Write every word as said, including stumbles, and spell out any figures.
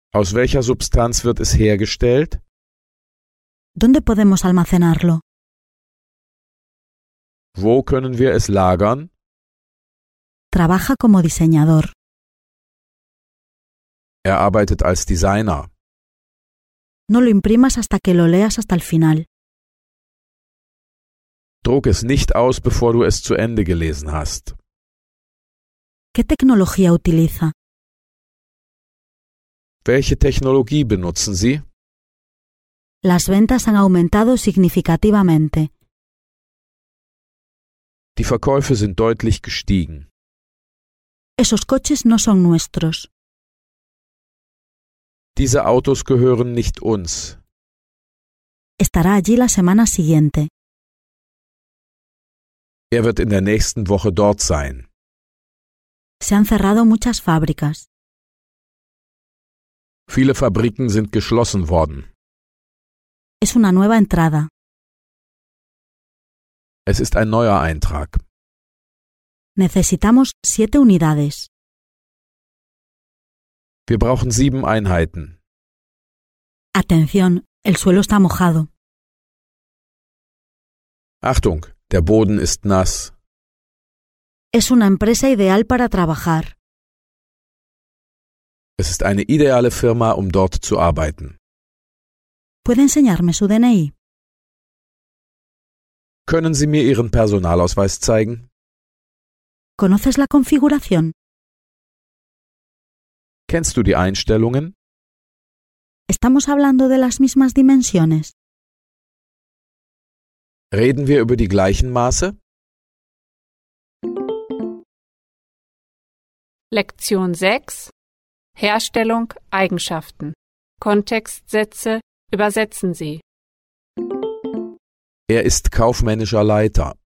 Aus welcher Substanz wird es hergestellt? ¿Dónde podemos almacenarlo? Wo können wir es lagern? Trabaja como diseñador. Er arbeitet als Designer. No lo imprimas hasta que lo leas hasta el final. Druck es nicht aus, bevor du es zu Ende gelesen hast. ¿Qué tecnología utiliza? Welche Technologie benutzen Sie? Las ventas han aumentado significativamente. Die Verkäufe sind deutlich gestiegen. Esos coches no son nuestros. Diese Autos gehören nicht uns. Estará allí la semana siguiente. Er wird in der nächsten Woche dort sein. Se han cerrado muchas fábricas. Viele Fabriken sind geschlossen worden. Es una nueva entrada. Es ist ein neuer Eintrag. Necesitamos siete unidades. Wir brauchen sieben Einheiten. Atención, el suelo está mojado. Achtung, der Boden ist nass. Es una empresa ideal para trabajar. Es ist eine ideale Firma, um dort zu arbeiten. ¿Puede enseñarme su D N I? Können Sie mir Ihren Personalausweis zeigen? ¿Conoces la configuración? Kennst du die Einstellungen? ¿Estamos hablando de las mismas dimensiones? Reden wir über die gleichen Maße? Lektion sechs. Herstellung, Eigenschaften. Kontextsätze übersetzen Sie. Er ist kaufmännischer Leiter.